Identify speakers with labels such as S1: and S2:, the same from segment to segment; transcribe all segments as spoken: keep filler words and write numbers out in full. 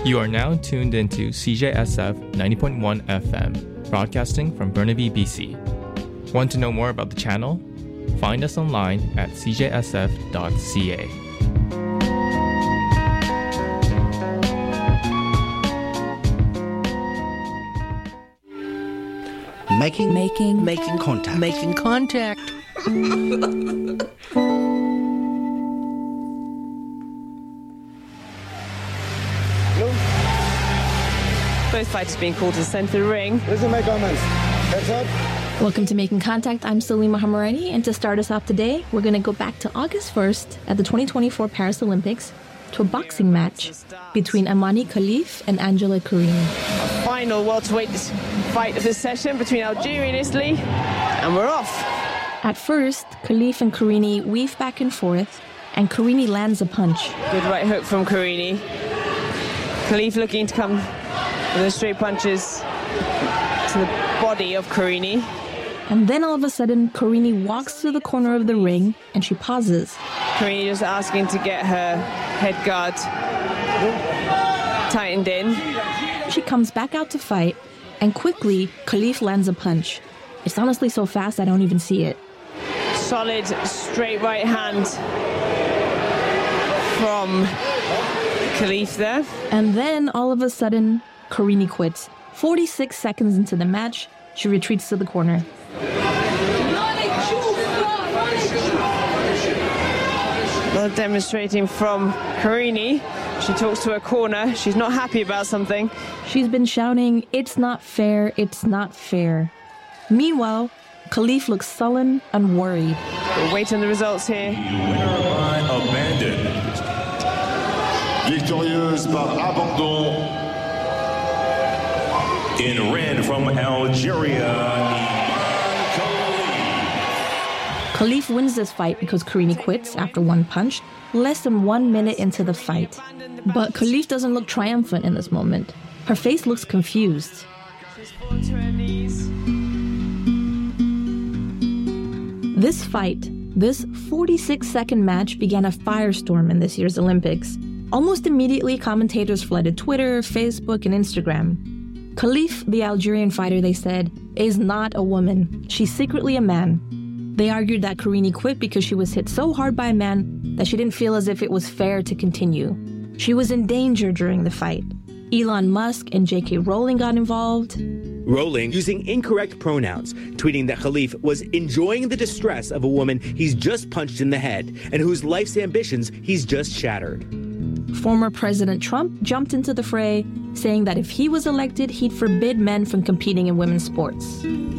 S1: You are now tuned into C J S F ninety point one F M, broadcasting from Burnaby, B C. Want to know more about the channel? Find us online at c j s f dot c a.
S2: Making,
S3: making,
S2: making contact,
S3: making contact.
S4: Both fighters being called to the centre of the ring.
S5: Listen, my comments. Heads up.
S6: Welcome to Making Contact. I'm Salima Hamarani, and to start us off today, we're going to go back to August first at the twenty twenty-four Paris Olympics to a boxing match between Imani Khalif and Angela Carini.
S4: A final welterweight fight of the session between Algeria and Italy, and we're off.
S6: At first, Khalif and Carini weave back and forth, and Carini lands a punch.
S4: Good right hook from Carini. Khalif looking to come with the straight punches to the body of Carini.
S6: And then all of a sudden, Carini walks to the corner of the ring, and she pauses.
S4: Carini just asking to get her head guard tightened in.
S6: She comes back out to fight, and quickly, Khalif lands a punch. It's honestly so fast I don't even see it.
S4: Solid straight right hand from Khalif there.
S6: And then all of a sudden, Carini quits. forty-six seconds into the match, she retreats to the corner.
S4: Well, demonstrating from Carini. She talks to her corner. She's not happy about something.
S6: She's been shouting, "It's not fair, it's not fair." Meanwhile, Khalif looks sullen and worried.
S4: We'll wait on the results here.
S7: Winner by abandon. Victorieuse par abandon. In red from Algeria,
S6: Khalif wins this fight because Carini quits after one punch, less than one minute into the fight. But Khalif doesn't look triumphant in this moment. Her face looks confused. This fight, this forty-six second match began a firestorm in this year's Olympics. Almost immediately, commentators flooded Twitter, Facebook, and Instagram. Khalif, the Algerian fighter, they said, is not a woman. She's secretly a man. They argued that Carini quit because she was hit so hard by a man that she didn't feel as if it was fair to continue. She was in danger during the fight. Elon Musk and J K Rowling got involved.
S8: Rowling using incorrect pronouns, tweeting that Khalif was enjoying the distress of a woman he's just punched in the head and whose life's ambitions he's just shattered.
S6: Former President Trump jumped into the fray, saying that if he was elected, he'd forbid men from competing in women's sports.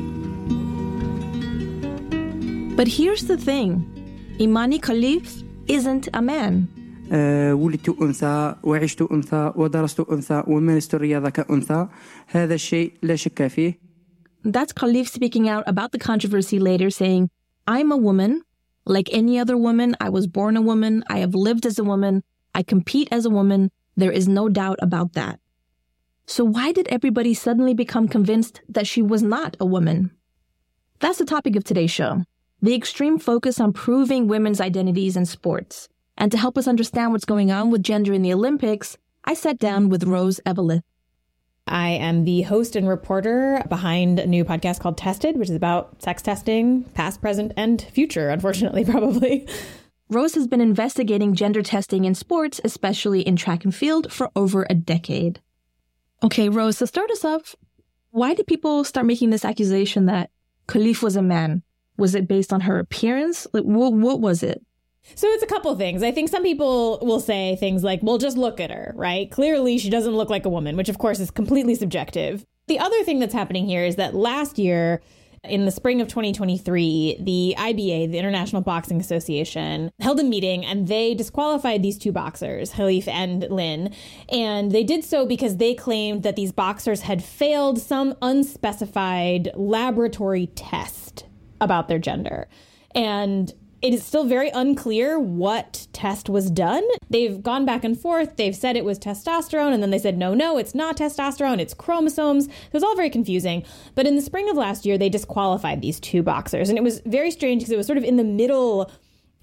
S6: But here's the thing. Imani Khalif isn't a man.
S9: ولدت أنثى وعشت أنثى ودرست أنثى ومارست الرياضة كأنثى هذا الشيء لا شك فيه.
S6: That's Khalif speaking out about the controversy later, saying, "I'm a woman. Like any other woman, I was born a woman. I have lived as a woman. I compete as a woman. There is no doubt about that." So why did everybody suddenly become convinced that she was not a woman? That's the topic of today's show. The extreme focus on proving women's identities in sports. And to help us understand what's going on with gender in the Olympics, I sat down with Rose Eveleth.
S10: I am the host and reporter behind a new podcast called Tested, which is about sex testing, past, present, and future, unfortunately, probably.
S6: Rose has been investigating gender testing in sports, especially in track and field, for over a decade. Okay, Rose, to start us off, why did people start making this accusation that Khalif was a man? Was it based on her appearance? Like, what, what was it?
S10: So it's a couple things. I think some people will say things like, well, just look at her, right? Clearly, she doesn't look like a woman, which, of course, is completely subjective. The other thing that's happening here is that last year, in the spring of twenty twenty-three, the I B A, the International Boxing Association, held a meeting and they disqualified these two boxers, Khalif and Lin. And they did so because they claimed that these boxers had failed some unspecified laboratory test about their gender. And it is still very unclear what test was done. They've gone back and forth. They've said it was testosterone, and then they said, no, no, it's not testosterone, it's chromosomes. It was all very confusing. But in the spring of last year, they disqualified these two boxers. And it was very strange because it was sort of in the middle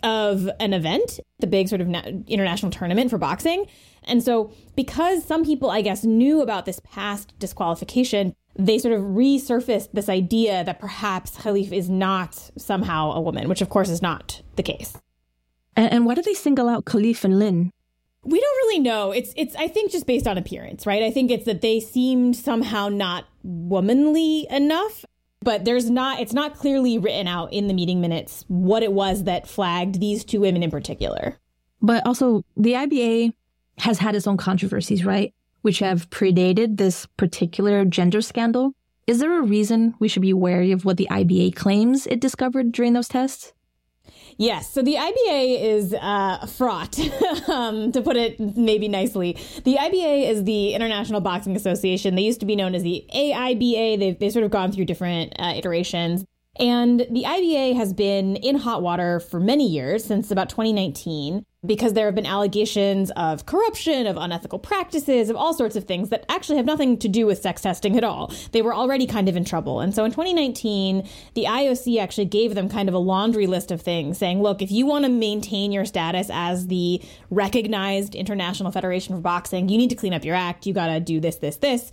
S10: of an event, the big sort of na- international tournament for boxing. And so because some people, I guess, knew about this past disqualification, they sort of resurfaced this idea that perhaps Khalif is not somehow a woman, which of course is not the case.
S6: And, and why did they single out Khalif and Lin?
S10: We don't really know. It's, it's, I think, just based on appearance, right? I think it's that they seemed somehow not womanly enough, but there's not, it's not clearly written out in the meeting minutes what it was that flagged these two women in particular.
S6: But also, the I B A has had its own controversies, right? Which have predated this particular gender scandal. Is there a reason we should be wary of what the I B A claims it discovered during those tests?
S10: Yes. So the I B A is uh, fraught, um, to put it maybe nicely. The I B A is the International Boxing Association. They used to be known as the A I B A. They've, they've sort of gone through different uh, iterations. And the I B A has been in hot water for many years, since about twenty nineteen, because there have been allegations of corruption, of unethical practices, of all sorts of things that actually have nothing to do with sex testing at all. They were already kind of in trouble. And so in twenty nineteen, the I O C actually gave them kind of a laundry list of things saying, look, if you want to maintain your status as the recognized International Federation for Boxing, you need to clean up your act. You got to do this, this, this.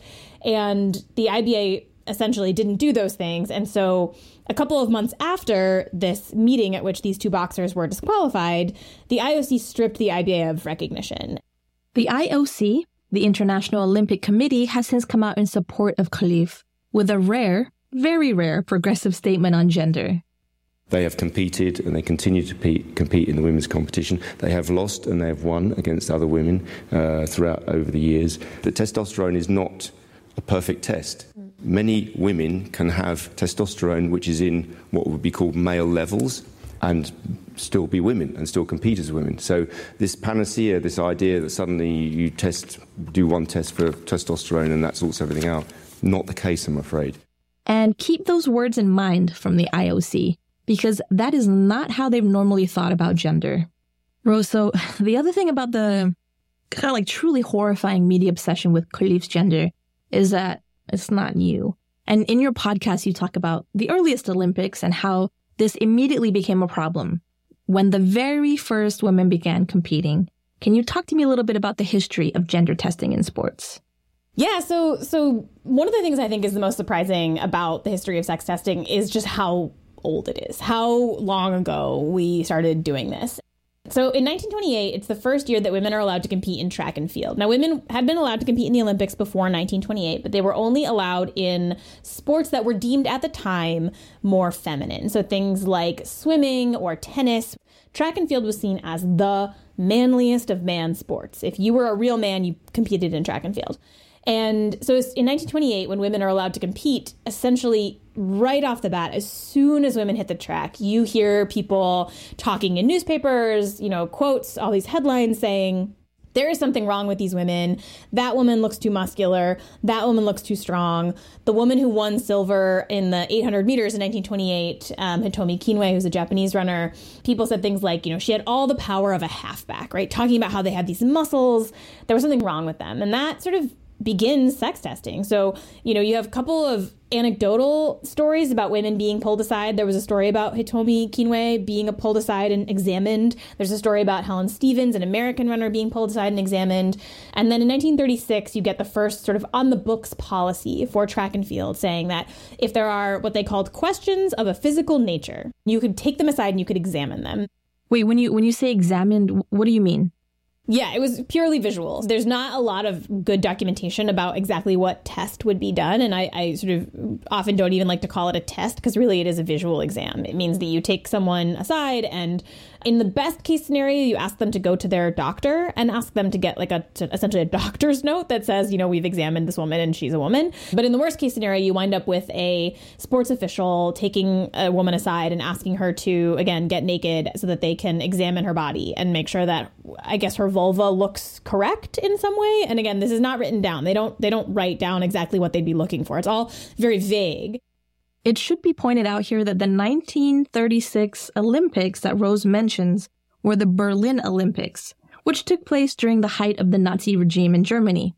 S10: And the I B A essentially didn't do those things. And so a couple of months after this meeting at which these two boxers were disqualified, the I O C stripped the I B A of recognition.
S6: The I O C, the International Olympic Committee, has since come out in support of Khalif with a rare, very rare progressive statement on gender.
S2: They have competed and they continue to pe- compete in the women's competition. They have lost and they have won against other women uh, throughout over the years. But testosterone is not a perfect test. Many women can have testosterone which is in what would be called male levels and still be women and still compete as women. So this panacea, this idea that suddenly you test, do one test for testosterone and that sorts everything out, not the case, I'm afraid.
S6: And keep those words in mind from the I O C, because that is not how they've normally thought about gender. Rose, so the other thing about the kind of like truly horrifying media obsession with Khalif's gender is that it's not new. And in your podcast, you talk about the earliest Olympics and how this immediately became a problem when the very first women began competing. Can you talk to me a little bit about the history of gender testing in sports?
S10: Yeah, so so one of the things I think is the most surprising about the history of sex testing is just how old it is, how long ago we started doing this. So in nineteen twenty-eight, it's the first year that women are allowed to compete in track and field. Now, women had been allowed to compete in the Olympics before nineteen twenty-eight, but they were only allowed in sports that were deemed at the time more feminine. So things like swimming or tennis. Track and field was seen as the manliest of man sports. If you were a real man, you competed in track and field. And so in nineteen twenty-eight, when women are allowed to compete, essentially right off the bat, as soon as women hit the track, you hear people talking in newspapers, you know, quotes, all these headlines saying, there is something wrong with these women. That woman looks too muscular. That woman looks too strong. The woman who won silver in the eight hundred meters in nineteen twenty-eight, um, Hitomi Kinwei, who's a Japanese runner, people said things like, you know, she had all the power of a halfback, right? Talking about how they had these muscles. There was something wrong with them. And that sort of begins sex testing. So, you know, you have a couple of anecdotal stories about women being pulled aside. There was a story about Hitomi Kinwei being pulled aside and examined. There's a story about Helen Stevens, an American runner, being pulled aside and examined. And then in nineteen thirty-six, you get the first sort of on the books policy for track and field, saying that if there are what they called questions of a physical nature, you could take them aside and you could examine them.
S6: Wait, when you when you say examined, what do you mean?
S10: Yeah, it was purely visual. There's not a lot of good documentation about exactly what test would be done. And I, I sort of often don't even like to call it a test because really it is a visual exam. It means that you take someone aside and in the best case scenario, you ask them to go to their doctor and ask them to get like a to essentially a doctor's note that says, you know, we've examined this woman and she's a woman. But in the worst case scenario, you wind up with a sports official taking a woman aside and asking her to, again, get naked so that they can examine her body and make sure that, I guess, her vulva looks correct in some way. And again, this is not written down. They don't they don't write down exactly what they'd be looking for. It's all very vague.
S6: It should be pointed out here that the nineteen thirty-six Olympics that Rose mentions were the Berlin Olympics, which took place during the height of the Nazi regime in Germany.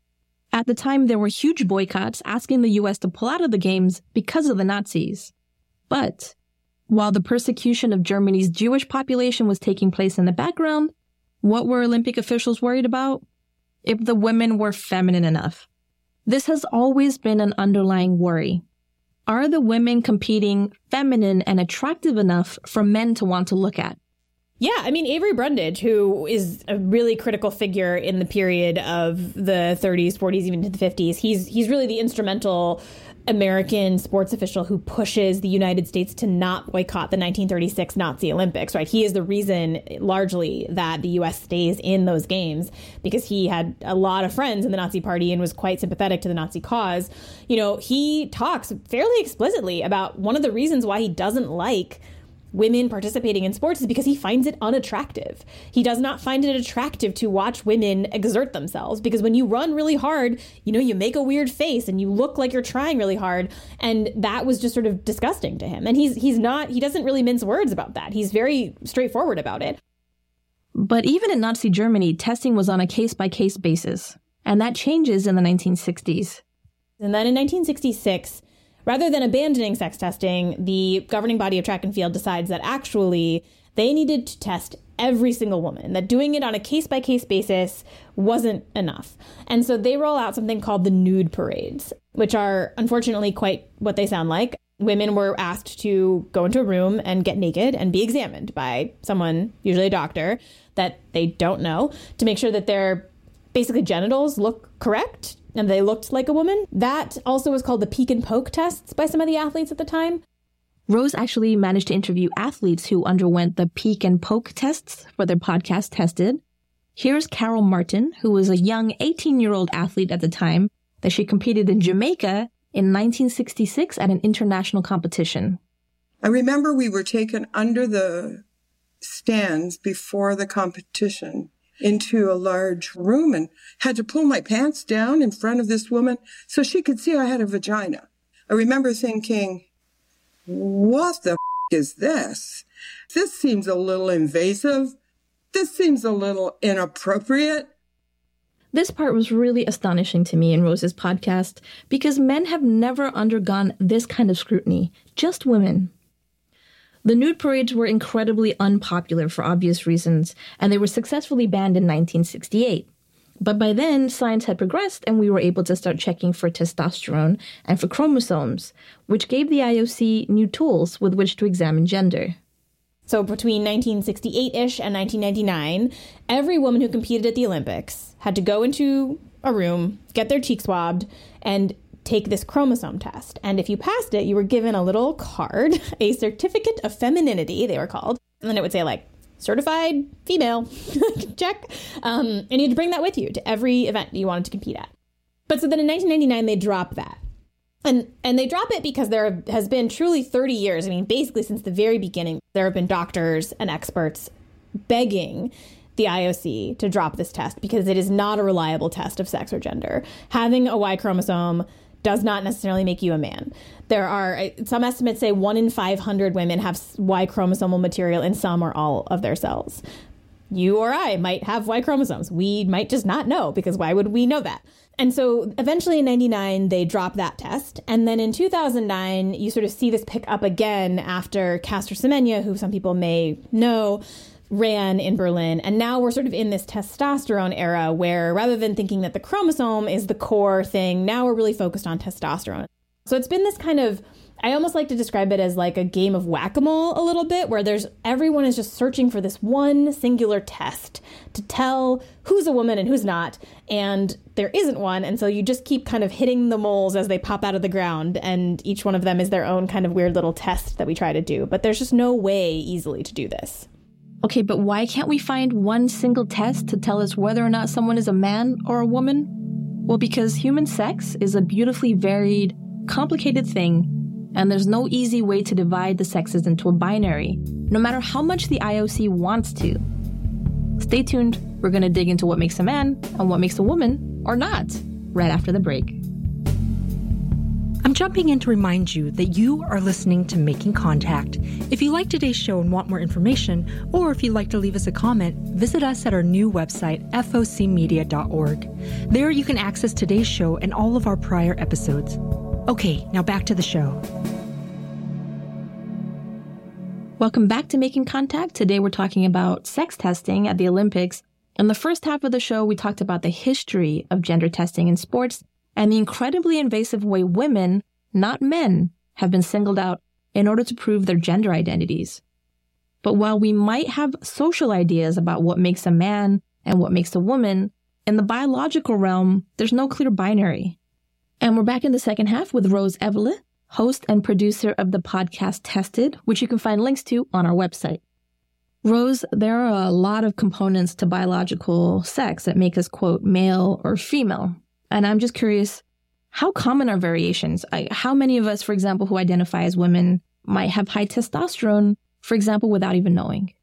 S6: At the time, there were huge boycotts asking the U S to pull out of the games because of the Nazis. But While the persecution of Germany's Jewish population was taking place in the background, what were Olympic officials worried about? If the women were feminine enough. This has always been an underlying worry. Are the women competing feminine and attractive enough for men to want to look at?
S10: Yeah, I mean, Avery Brundage, who is a really critical figure in the period of the thirties, forties, even to the fifties, he's he's really the instrumental American sports official who pushes the United States to not boycott the nineteen thirty-six Nazi Olympics, right? He is the reason, largely, that the U S stays in those games, because he had a lot of friends in the Nazi Party and was quite sympathetic to the Nazi cause. You know, he talks fairly explicitly about one of the reasons why he doesn't like women participating in sports is because he finds it unattractive. He does not find it attractive to watch women exert themselves, because when you run really hard, you know, you make a weird face and you look like you're trying really hard. And that was just sort of disgusting to him. And he's he's not, he doesn't really mince words about that. He's very straightforward about it.
S6: But even in Nazi Germany, testing was on a case-by-case basis. And that changes in the nineteen sixties.
S10: And then in nineteen sixty-six, rather than abandoning sex testing, the governing body of track and field decides that actually they needed to test every single woman, that doing it on a case-by-case basis wasn't enough. And so they roll out something called the nude parades, which are unfortunately quite what they sound like. Women were asked to go into a room and get naked and be examined by someone, usually a doctor, that they don't know, to make sure that their basically genitals look correct and they looked like a woman. That also was called the peek and poke tests by some of the athletes at the time.
S6: Rose actually managed to interview athletes who underwent the peek and poke tests for their podcast Tested. Here's Carol Martin, who was a young eighteen-year-old athlete at the time, that she competed in Jamaica in nineteen sixty-six at an international competition.
S3: I remember we were taken under the stands before the competition into a large room and had to pull my pants down in front of this woman so she could see I had a vagina. I remember thinking, what the f- is this? This seems a little invasive. This seems a little inappropriate.
S6: This part was really astonishing to me in Rose's podcast because men have never undergone this kind of scrutiny, just women. The nude parades were incredibly unpopular for obvious reasons, and they were successfully banned in nineteen sixty-eight. But by then, science had progressed, and we were able to start checking for testosterone and for chromosomes, which gave the I O C new tools with which to examine gender.
S10: So between nineteen sixty-eight-ish and nineteen ninety-nine, every woman who competed at the Olympics had to go into a room, get their cheek swabbed, and take this chromosome test. And if you passed it, you were given a little card, a certificate of femininity, they were called. And then it would say, like, certified female, check. Um, and you had to bring that with you to every event you wanted to compete at. But so then in nineteen ninety-nine, they drop that. And and they drop it because there has been truly thirty years, I mean, basically since the very beginning, there have been doctors and experts begging the I O C to drop this test because it is not a reliable test of sex or gender. Having a Y chromosome does not necessarily make you a man. There are, some estimates say one in five hundred women have Y chromosomal material in some or all of their cells. You or I might have Y chromosomes. We might just not know, because why would we know that? And so eventually in ninety-nine, they drop that test. And then in two thousand nine, you sort of see this pick up again after Caster Semenya, who some people may know, ran in Berlin. And now we're sort of in this testosterone era where rather than thinking that the chromosome is the core thing, now we're really focused on testosterone. So it's been this kind of, I almost like to describe it as like a game of whack-a-mole a little bit, where there's everyone is just searching for this one singular test to tell who's a woman and who's not. And there isn't one. And so you just keep kind of hitting the moles as they pop out of the ground. And each one of them is their own kind of weird little test that we try to do. But there's just no way easily to do this.
S6: Okay, but why can't we find one single test to tell us whether or not someone is a man or a woman? Well, because human sex is a beautifully varied, complicated thing, and there's no easy way to divide the sexes into a binary, no matter how much the I O C wants to. Stay tuned, we're going to dig into what makes a man and what makes a woman, or not, right after the break.
S11: I'm jumping in to remind you that you are listening to Making Contact. If you like today's show and want more information, or if you'd like to leave us a comment, visit us at our new website, f o c media dot org. There you can access today's show and all of our prior episodes. Okay, now back to the show.
S6: Welcome back to Making Contact. Today we're talking about sex testing at the Olympics. In the first half of the show, we talked about the history of gender testing in sports and the incredibly invasive way women, not men, have been singled out in order to prove their gender identities. But while we might have social ideas about what makes a man and what makes a woman, in the biological realm, there's no clear binary. And we're back in the second half with Rose Evele, host and producer of the podcast Tested, which you can find links to on our website. Rose, there are a lot of components to biological sex that make us, quote, male or female. And I'm just curious, how common are variations? I, how many of us, for example, who identify as women might have high testosterone, for example, without even knowing?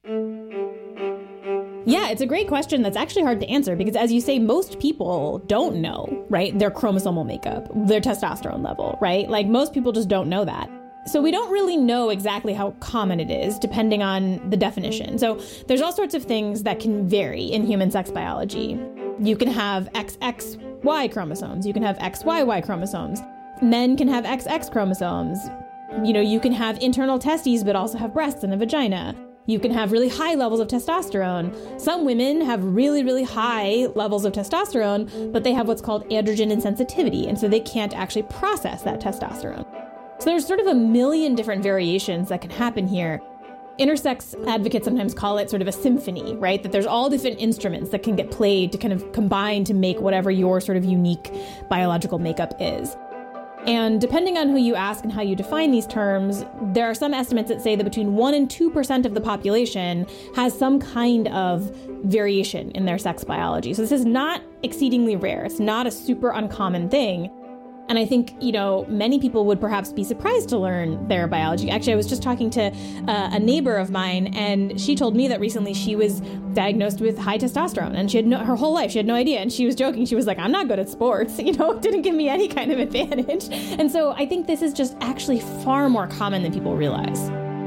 S10: Yeah, it's a great question that's actually hard to answer because, as you say, most people don't know, right, their chromosomal makeup, their testosterone level, right? Like, most people just don't know that. So we don't really know exactly how common it is, depending on the definition. So there's all sorts of things that can vary in human sex biology. You can have X X Y chromosomes. You can have X Y Y chromosomes. Men can have X X chromosomes. You know, you can have internal testes, but also have breasts and a vagina. You can have really high levels of testosterone. Some women have really, really high levels of testosterone, but they have what's called androgen insensitivity, and so they can't actually process that testosterone. So there's sort of a million different variations that can happen here. Intersex advocates sometimes call it sort of a symphony, right? That there's all different instruments that can get played to kind of combine to make whatever your sort of unique biological makeup is. And depending on who you ask and how you define these terms, there are some estimates that say that between one and two percent of the population has some kind of variation in their sex biology. So this is not exceedingly rare. It's not a super uncommon thing. And I think, you know, many people would perhaps be surprised to learn their biology. Actually, I was just talking to uh, a neighbor of mine, and she told me that recently she was diagnosed with high testosterone, and she had no, her whole life, she had no idea. And she was joking. She was like, I'm not good at sports. You know, it didn't give me any kind of advantage. And so I think this is just actually far more common than people realize.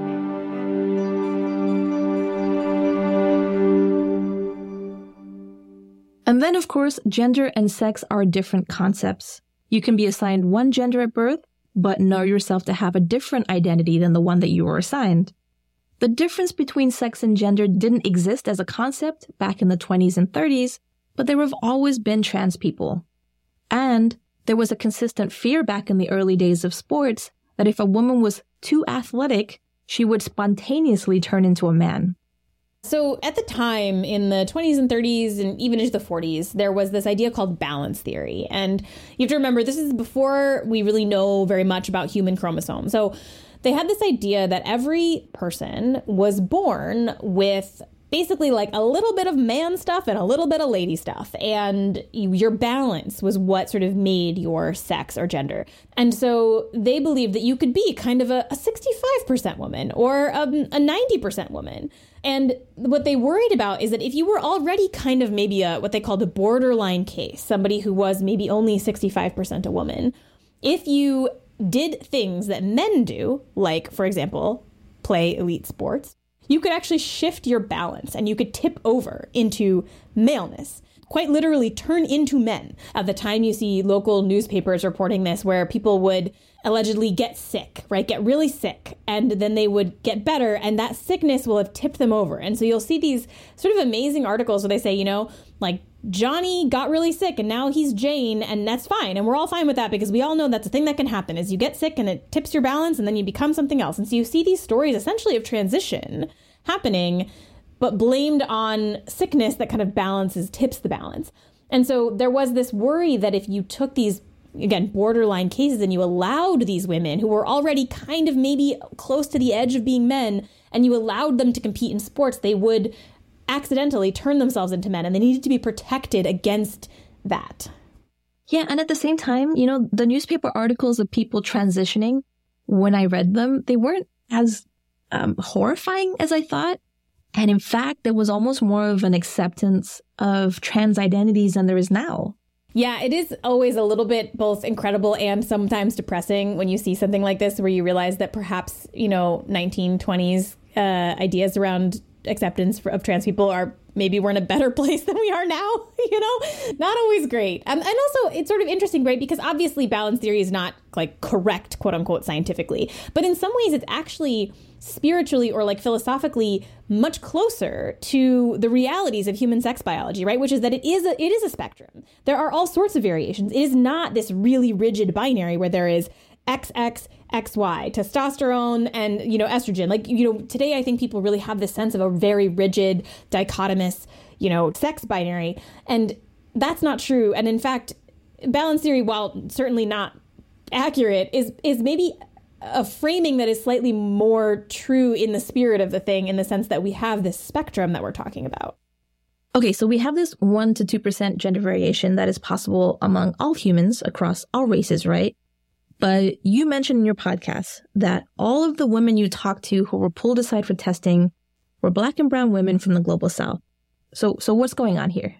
S6: And then, of course, gender and sex are different concepts. You can be assigned one gender at birth, but know yourself to have a different identity than the one that you were assigned. The difference between sex and gender didn't exist as a concept back in the twenties and thirties, but there have always been trans people. And there was a consistent fear back in the early days of sports that if a woman was too athletic, she would spontaneously turn into a man.
S10: So at the time, in the twenties and thirties and even into the forties, there was this idea called balance theory. And you have to remember, this is before we really know very much about human chromosomes. So they had this idea that every person was born with basically like a little bit of man stuff and a little bit of lady stuff. And your balance was what sort of made your sex or gender. And so they believed that you could be kind of a, a sixty-five percent woman or a, a ninety percent woman. And what they worried about is that if you were already kind of maybe a what they called a borderline case, somebody who was maybe only sixty-five percent a woman, if you did things that men do, like, for example, play elite sports, you could actually shift your balance and you could tip over into maleness, quite literally turn into men. At the time, you see local newspapers reporting this, where people would allegedly get sick, right? Get really sick, and then they would get better, and that sickness will have tipped them over. And so you'll see these sort of amazing articles where they say, you know, like, Johnny got really sick and now he's Jane, and that's fine. And we're all fine with that because we all know that's a thing that can happen is you get sick and it tips your balance and then you become something else. And so you see these stories essentially of transition happening, but blamed on sickness that kind of balances, tips the balance. And so there was this worry that if you took these, again, borderline cases and you allowed these women who were already kind of maybe close to the edge of being men, and you allowed them to compete in sports, they would accidentally turn themselves into men, and they needed to be protected against that.
S6: Yeah, and at the same time, you know, the newspaper articles of people transitioning, when I read them, they weren't as um, horrifying as I thought. And in fact, there was almost more of an acceptance of trans identities than there is now.
S10: Yeah, it is always a little bit both incredible and sometimes depressing when you see something like this, where you realize that perhaps, you know, nineteen twenties uh, ideas around acceptance of trans people are maybe we're in a better place than we are now, you know, not always great. Um, and also it's sort of interesting, right? Because obviously balance theory is not like correct, quote unquote, scientifically, but in some ways it's actually spiritually or like philosophically much closer to the realities of human sex biology, right? Which is that it is a, it is a spectrum. There are all sorts of variations. It is not this really rigid binary where there is X X, X Y, testosterone and, you know, estrogen. Like, you know, today I think people really have this sense of a very rigid, dichotomous, you know, sex binary. And that's not true. And in fact, balance theory, while certainly not accurate, is is maybe a framing that is slightly more true in the spirit of the thing, in the sense that we have this spectrum that we're talking about.
S6: Okay, so we have this one to two percent gender variation that is possible among all humans across all races, right? But you mentioned in your podcast that all of the women you talked to who were pulled aside for testing were Black and brown women from the global South. So, so what's going on here?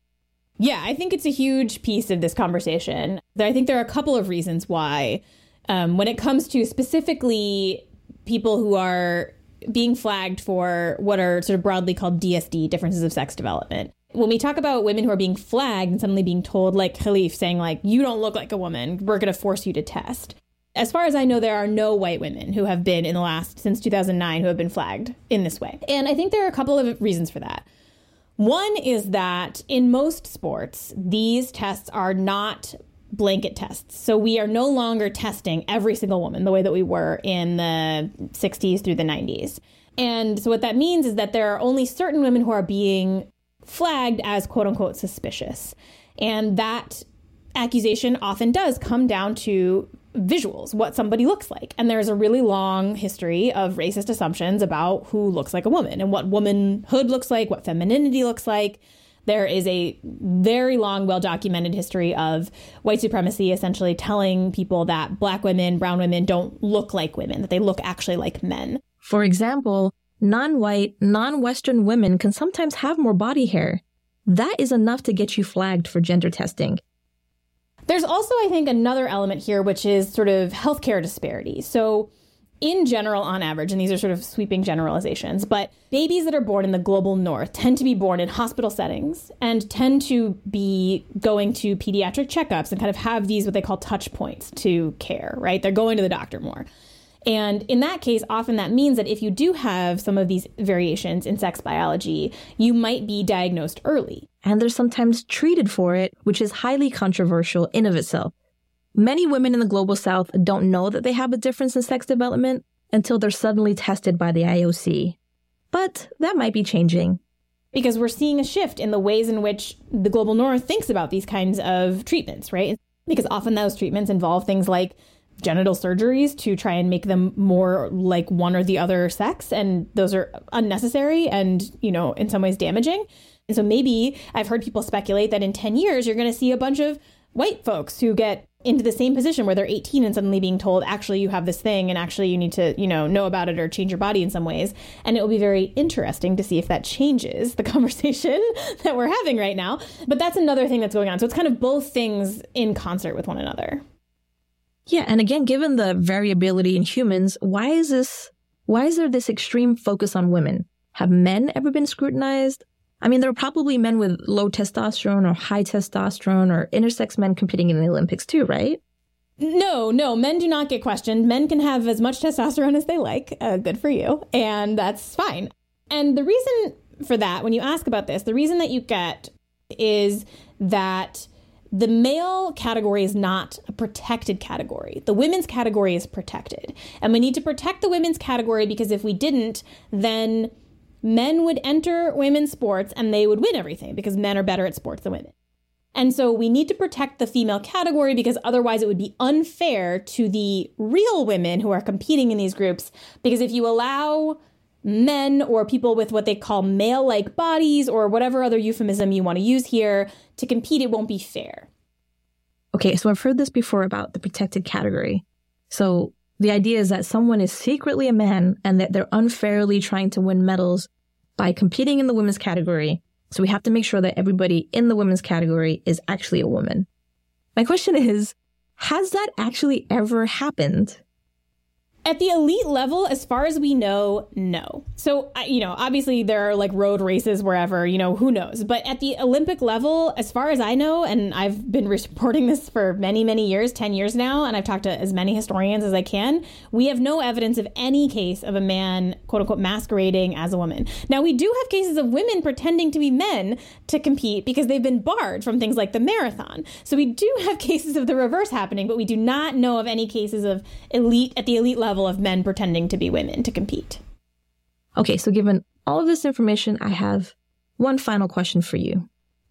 S10: Yeah, I think it's a huge piece of this conversation. I think there are a couple of reasons why, um, when it comes to specifically people who are being flagged for what are sort of broadly called D S D, differences of sex development. When we talk about women who are being flagged and suddenly being told, like Khalif saying, like, you don't look like a woman, we're going to force you to test. As far as I know, there are no white women who have been in the last, since two thousand nine, who have been flagged in this way. And I think there are a couple of reasons for that. One is that in most sports, these tests are not blanket tests. So we are no longer testing every single woman the way that we were in the sixties through the nineties. And so what that means is that there are only certain women who are being flagged as quote unquote suspicious. And that accusation often does come down to visuals, what somebody looks like. And there's a really long history of racist assumptions about who looks like a woman and what womanhood looks like, what femininity looks like. There is a very long, well-documented history of white supremacy essentially telling people that Black women, brown women don't look like women, that they look actually like men.
S6: For example, non-white, non-Western women can sometimes have more body hair. That is enough to get you flagged for gender testing.
S10: There's also, I think, another element here, which is sort of healthcare disparity. So in general, on average, and these are sort of sweeping generalizations, but babies that are born in the global north tend to be born in hospital settings and tend to be going to pediatric checkups and kind of have these what they call touch points to care, right? They're going to the doctor more. And in that case, often that means that if you do have some of these variations in sex biology, you might be diagnosed early.
S6: And they're sometimes treated for it, which is highly controversial in of itself. Many women in the global South don't know that they have a difference in sex development until they're suddenly tested by the I O C. But that might be changing.
S10: Because we're seeing a shift in the ways in which the global north thinks about these kinds of treatments, right? Because often those treatments involve things like genital surgeries to try and make them more like one or the other sex. And those are unnecessary and, you know, in some ways damaging. And so maybe I've heard people speculate that in ten years, you're going to see a bunch of white folks who get into the same position where they're eighteen and suddenly being told, actually, you have this thing and actually you need to, you know, know about it or change your body in some ways. And it will be very interesting to see if that changes the conversation that we're having right now. But that's another thing that's going on. So it's kind of both things in concert with one another.
S6: Yeah. And again, given the variability in humans, why is this, why is there this extreme focus on women? Have men ever been scrutinized? I mean, there are probably men with low testosterone or high testosterone or intersex men competing in the Olympics too, right?
S10: No, no, men do not get questioned. Men can have as much testosterone as they like. Uh, good for you. And that's fine. And the reason for that, when you ask about this, the reason that you get is that the male category is not a protected category. The women's category is protected. And we need to protect the women's category because if we didn't, then men would enter women's sports and they would win everything because men are better at sports than women. And so we need to protect the female category because otherwise it would be unfair to the real women who are competing in these groups. Because if you allow men or people with what they call male-like bodies or whatever other euphemism you want to use here to compete, it won't be fair.
S6: Okay, so I've heard this before about the protected category. So the idea is that someone is secretly a man and that they're unfairly trying to win medals by competing in the women's category. So we have to make sure that everybody in the women's category is actually a woman. My question is, has that actually ever happened?
S10: At the elite level, as far as we know, no. So, you know, obviously there are like road races wherever, you know, who knows. But at the Olympic level, as far as I know, and I've been reporting this for many, many years, ten years now, and I've talked to as many historians as I can, we have no evidence of any case of a man, quote unquote, masquerading as a woman. Now, we do have cases of women pretending to be men to compete because they've been barred from things like the marathon. So we do have cases of the reverse happening, but we do not know of any cases of elite at the elite level of men pretending to be women to compete.
S6: Okay, so given all of this information, I have one final question for you.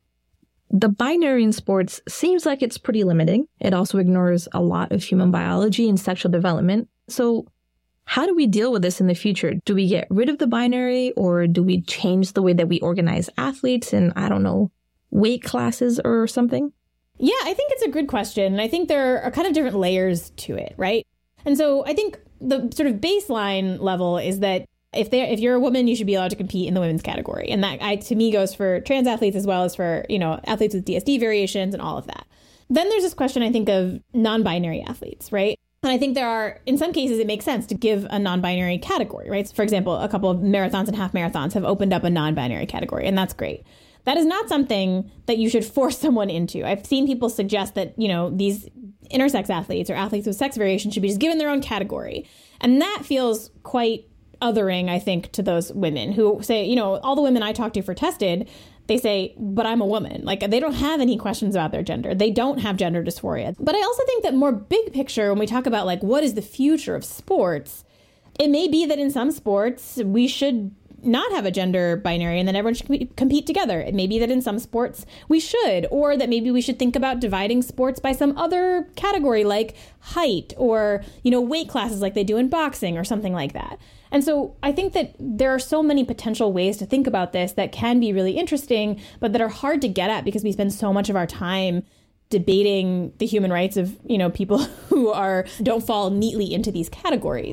S6: The binary in sports seems like it's pretty limiting. It also ignores a lot of human biology and sexual development. So how do we deal with this in the future? Do we get rid of the binary, or do we change the way that we organize athletes in, I don't know, weight classes or something?
S10: Yeah, I think it's a good question. And I think there are kind of different layers to it, right? And so I think the sort of baseline level is that if they if you're a woman, you should be allowed to compete in the women's category. And that, I, to me, goes for trans athletes as well as for, you know, athletes with D S D variations and all of that. Then there's this question, I think, of non-binary athletes, right? And I think there are, in some cases, it makes sense to give a non-binary category, right? So for example, a couple of marathons and half marathons have opened up a non-binary category, and that's great. That is not something that you should force someone into. I've seen people suggest that, you know, these intersex athletes or athletes with sex variation should be just given their own category. And that feels quite othering, I think, to those women who say, you know, all the women I talk to for Tested, they say, but I'm a woman. Like, they don't have any questions about their gender. They don't have gender dysphoria. But I also think that more big picture, when we talk about, like, what is the future of sports, it may be that in some sports we should not have a gender binary and then everyone should compete together. It may be that in some sports we should, or that maybe we should think about dividing sports by some other category like height or, you know, weight classes like they do in boxing or something like that. And so I think that there are so many potential ways to think about this that can be really interesting, but that are hard to get at because we spend so much of our time debating the human rights of, you know, people who are don't fall neatly into these categories.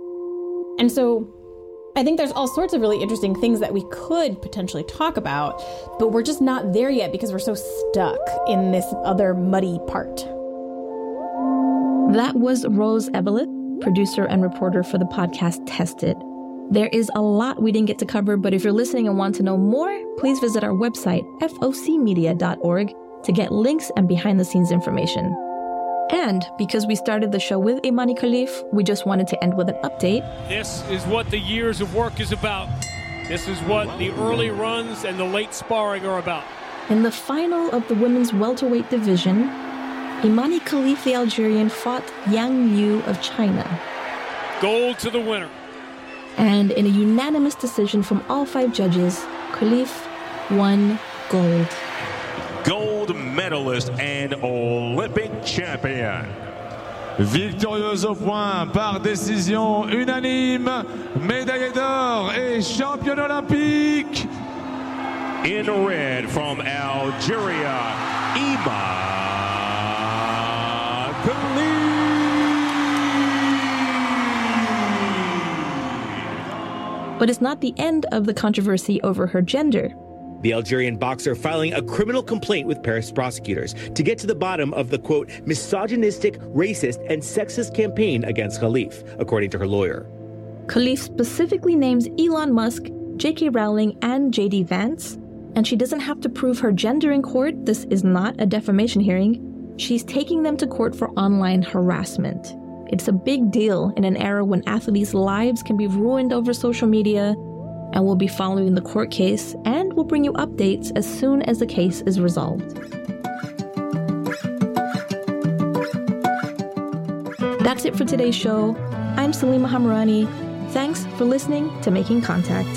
S10: And so I think there's all sorts of really interesting things that we could potentially talk about, but we're just not there yet because we're so stuck in this other muddy part.
S6: That was Rose Ebelet, producer and reporter for the podcast Tested. There is a lot we didn't get to cover, but if you're listening and want to know more, please visit our website, f o c media dot org, to get links and behind-the-scenes information. And because we started the show with Imani Khalif, we just wanted to end with an update.
S12: This is what the years of work is about. This is what the early runs and the late sparring are about.
S6: In the final of the women's welterweight division, Imani Khalif, the Algerian, fought Yang Yu of China.
S12: Gold to the winner.
S6: And in a unanimous decision from all five judges, Khalif won gold.
S7: Gold medalist and Olympic champion.
S13: Victorieuse au point par décision unanime, médaillée d'or et championne olympique.
S7: In red from Algeria, Ima Khalif.
S6: But it's not the end of the controversy over her gender.
S8: The Algerian boxer filing a criminal complaint with Paris prosecutors to get to the bottom of the, quote, misogynistic, racist, and sexist campaign against Khalif, according to her lawyer.
S6: Khalif specifically names Elon Musk, J K Rowling, and J D Vance, and she doesn't have to prove her gender in court. This is not a defamation hearing. She's taking them to court for online harassment. It's a big deal in an era when athletes' lives can be ruined over social media, and we'll be following the court case, and we'll bring you updates as soon as the case is resolved. That's it for today's show. I'm Salima Hamrani. Thanks for listening to Making Contact.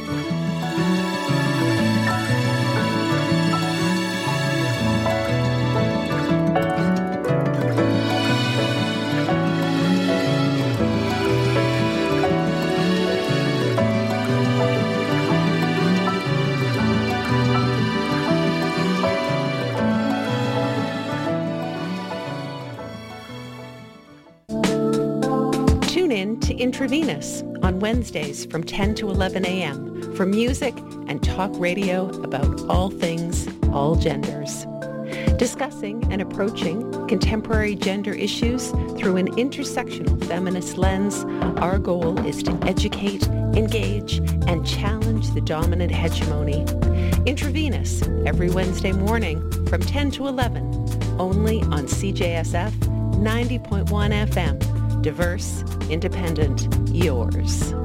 S14: Intravenous on Wednesdays from ten to eleven a.m. for music and talk radio about all things, all genders. Discussing and approaching contemporary gender issues through an intersectional feminist lens, our goal is to educate, engage, and challenge the dominant hegemony. Intravenous, every Wednesday morning from ten to eleven, only on C J S F ninety point one F M. Diverse, independent, yours.